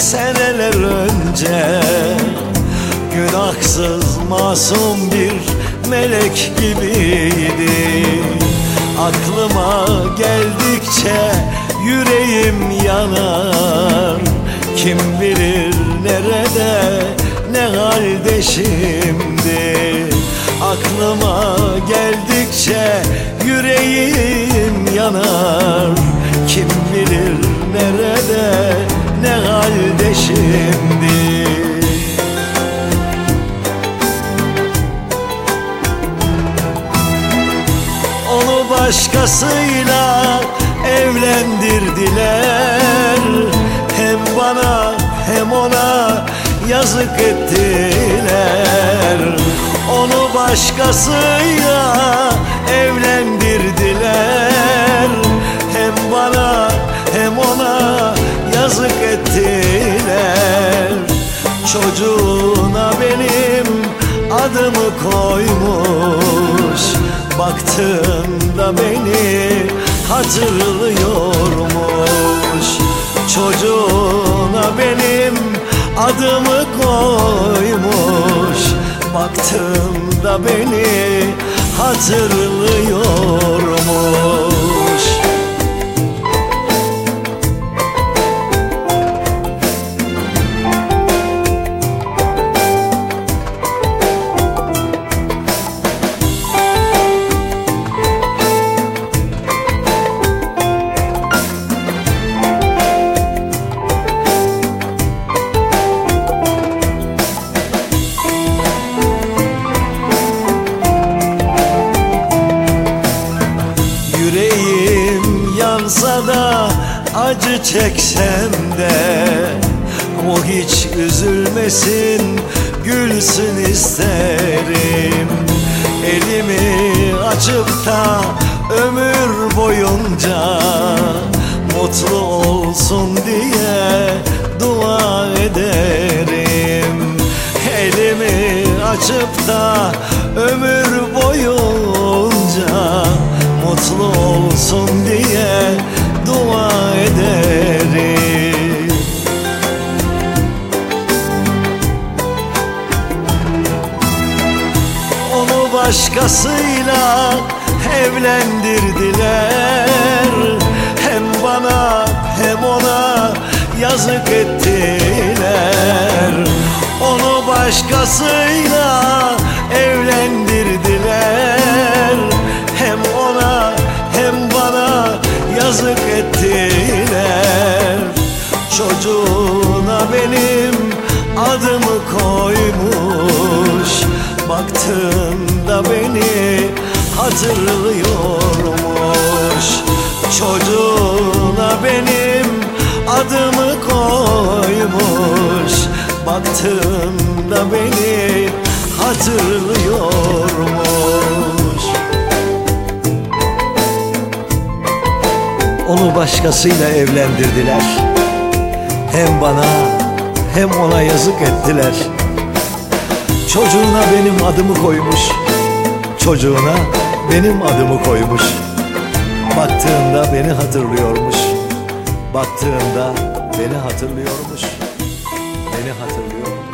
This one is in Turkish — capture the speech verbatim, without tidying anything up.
seneler önce. Günahsız masum bir melek gibiydi. Aklıma geldikçe yüreğim yanar. Kim bilir nerede, ne halde şimdi. Aklıma geldikçe yüreğim yanar. Kim bilir nerede, ne halde şimdi. Onu başkasıyla evlendirdiler. Hem bana hem ona yazık ettiler. Onu başkasıyla evlendirdiler. Hem bana hem ona yazık ettiler. Çocuğuna benim adımı koymuş. Baktığında beni hatırlıyormuş. Çocuğuna benim adımı koymuş. Baktığında beni hatırlıyormuş. Yüreğim yansa da acı çeksem de o hiç üzülmesin, gülsün isterim. Elimi açıp da ömür boyunca mutlu olsun diye dua ederim. Elimi açıp da ömür boyunca mutlu olsun diye dua ederim. Onu başkasıyla evlendirdiler. Hem bana hem ona yazık ettiler. Onu başkasıyla evlendirdiler. Hem ona hem bana yazık ettiler. Çocuğuna benim adımı koymuş. Baktığında beni hatırlıyormuş. Çocuğuna benim adımı koymuş. Baktığında beni hatırlıyormuş. Onu başkasıyla evlendirdiler. Hem bana hem ona yazık ettiler. Çocuğuna benim adımı koymuş. Çocuğuna benim adımı koymuş. Baktığında beni hatırlıyormuş. Baktığında beni hatırlıyormuş. Beni hatırlıyormuş.